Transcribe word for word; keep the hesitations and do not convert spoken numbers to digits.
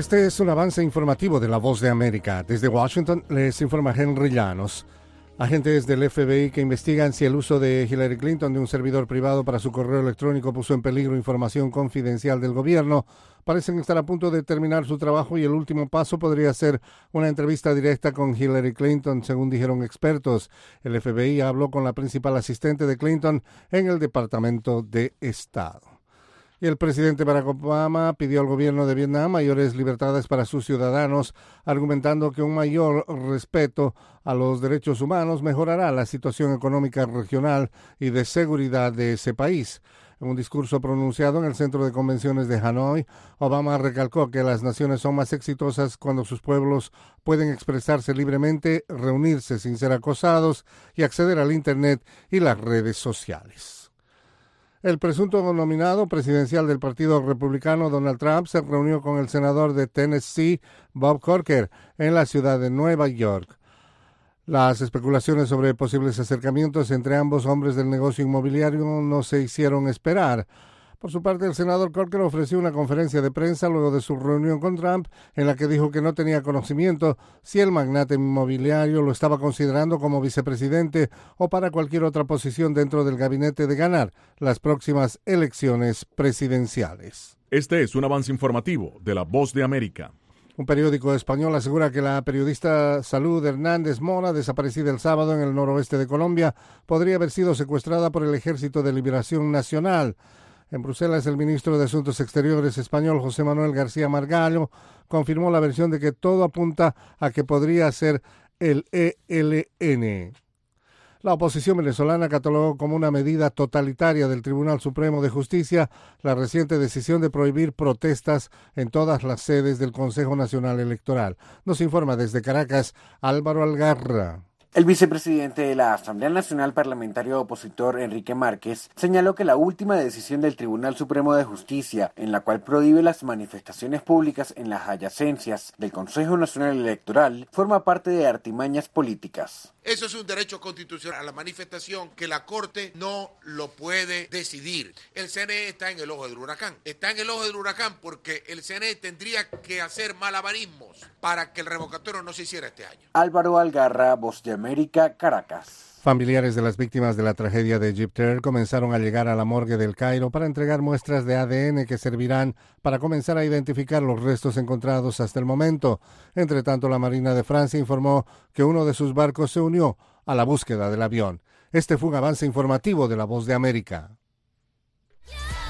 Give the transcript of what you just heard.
Este es un avance informativo de La Voz de América. Desde Washington les informa Henry Llanos. Agentes del F B I que investigan si el uso de Hillary Clinton de un servidor privado para su correo electrónico puso en peligro información confidencial del gobierno parecen estar a punto de terminar su trabajo y el último paso podría ser una entrevista directa con Hillary Clinton, según dijeron expertos. El F B I habló con la principal asistente de Clinton en el Departamento de Estado. Y el presidente Barack Obama pidió al gobierno de Vietnam mayores libertades para sus ciudadanos, argumentando que un mayor respeto a los derechos humanos mejorará la situación económica regional y de seguridad de ese país. En un discurso pronunciado en el Centro de Convenciones de Hanoi, Obama recalcó que las naciones son más exitosas cuando sus pueblos pueden expresarse libremente, reunirse sin ser acosados y acceder al Internet y las redes sociales. El presunto nominado presidencial del Partido Republicano, Donald Trump, se reunió con el senador de Tennessee, Bob Corker, en la ciudad de Nueva York. Las especulaciones sobre posibles acercamientos entre ambos hombres del negocio inmobiliario no se hicieron esperar. Por su parte, el senador Corker ofreció una conferencia de prensa luego de su reunión con Trump, en la que dijo que no tenía conocimiento si el magnate inmobiliario lo estaba considerando como vicepresidente o para cualquier otra posición dentro del gabinete de ganar las próximas elecciones presidenciales. Este es un avance informativo de La Voz de América. Un periódico español asegura que la periodista Salud Hernández Mora, desaparecida el sábado en el noroeste de Colombia, podría haber sido secuestrada por el Ejército de Liberación Nacional. En Bruselas, el ministro de Asuntos Exteriores español, José Manuel García Margallo, confirmó la versión de que todo apunta a que podría ser el E L N. La oposición venezolana catalogó como una medida totalitaria del Tribunal Supremo de Justicia la reciente decisión de prohibir protestas en todas las sedes del Consejo Nacional Electoral. Nos informa desde Caracas Álvaro Algarra. El vicepresidente de la Asamblea Nacional Parlamentario Opositor, Enrique Márquez, señaló que la última decisión del Tribunal Supremo de Justicia, en la cual prohíbe las manifestaciones públicas en las adyacencias del Consejo Nacional Electoral, forma parte de artimañas políticas. Eso es un derecho constitucional a la manifestación que la Corte no lo puede decidir. El C N E está en el ojo del huracán. Está en el ojo del huracán porque el C N E tendría que hacer malabarismos para que el revocatorio no se hiciera este año. Álvaro Algarra, Voz de América, Caracas. Familiares de las víctimas de la tragedia de Egypt Air comenzaron a llegar a la morgue del Cairo para entregar muestras de A D N que servirán para comenzar a identificar los restos encontrados hasta el momento. Entre tanto, la Marina de Francia informó que uno de sus barcos se unió a la búsqueda del avión. Este fue un avance informativo de La Voz de América.